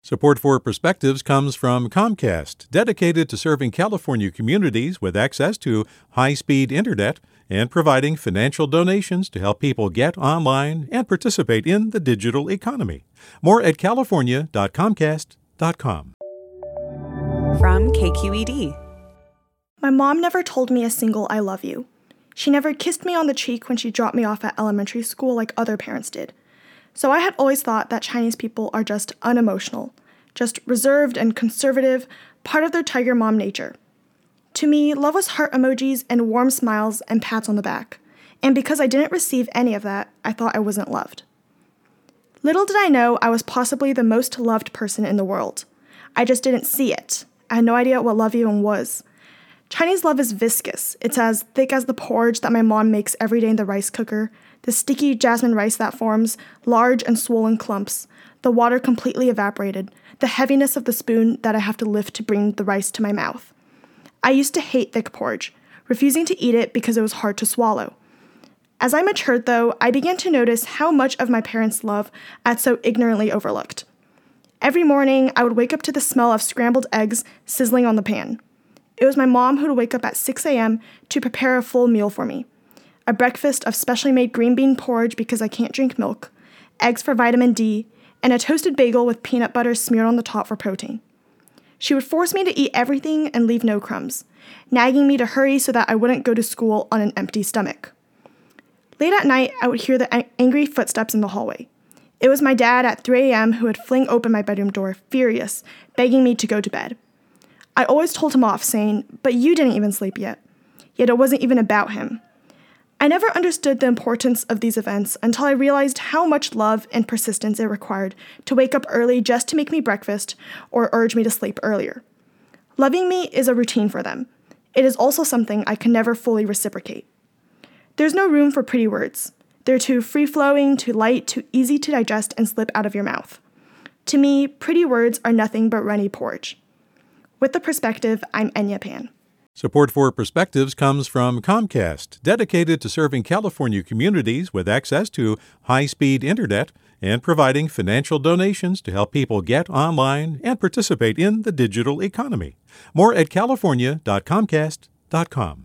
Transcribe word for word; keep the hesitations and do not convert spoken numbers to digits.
Support for Perspectives comes from Comcast, dedicated to serving California communities with access to high-speed internet and providing financial donations to help people get online and participate in the digital economy. More at california dot comcast dot com. From K Q E D. My mom never told me a single I love you. She never kissed me on the cheek when she dropped me off at elementary school like other parents did. So I had always thought that Chinese people are just unemotional, just reserved and conservative, part of their tiger mom nature. To me, love was heart emojis and warm smiles and pats on the back. And because I didn't receive any of that, I thought I wasn't loved. Little did I know I was possibly the most loved person in the world. I just didn't see it. I had no idea what love even was. Chinese love is viscous. It's as thick as the porridge that my mom makes every day in the rice cooker, the sticky jasmine rice that forms large and swollen clumps, the water completely evaporated, the heaviness of the spoon that I have to lift to bring the rice to my mouth. I used to hate thick porridge, refusing to eat it because it was hard to swallow. As I matured, though, I began to notice how much of my parents' love I'd so ignorantly overlooked. Every morning, I would wake up to the smell of scrambled eggs sizzling on the pan. It was my mom who would wake up at six a.m. to prepare a full meal for me. A breakfast of specially made green bean porridge because I can't drink milk, eggs for vitamin D, and a toasted bagel with peanut butter smeared on the top for protein. She would force me to eat everything and leave no crumbs, nagging me to hurry so that I wouldn't go to school on an empty stomach. Late at night, I would hear the a- angry footsteps in the hallway. It was my dad at three a.m. who would fling open my bedroom door, furious, begging me to go to bed. I always told him off, saying, "But you didn't even sleep yet." Yet it wasn't even about him. I never understood the importance of these events until I realized how much love and persistence it required to wake up early just to make me breakfast or urge me to sleep earlier. Loving me is a routine for them. It is also something I can never fully reciprocate. There's no room for pretty words. They're too free-flowing, too light, too easy to digest and slip out of your mouth. To me, pretty words are nothing but runny porridge. With the perspective, I'm Enya Pan. Support for Perspectives comes from Comcast, dedicated to serving California communities with access to high-speed internet and providing financial donations to help people get online and participate in the digital economy. More at california dot comcast dot com.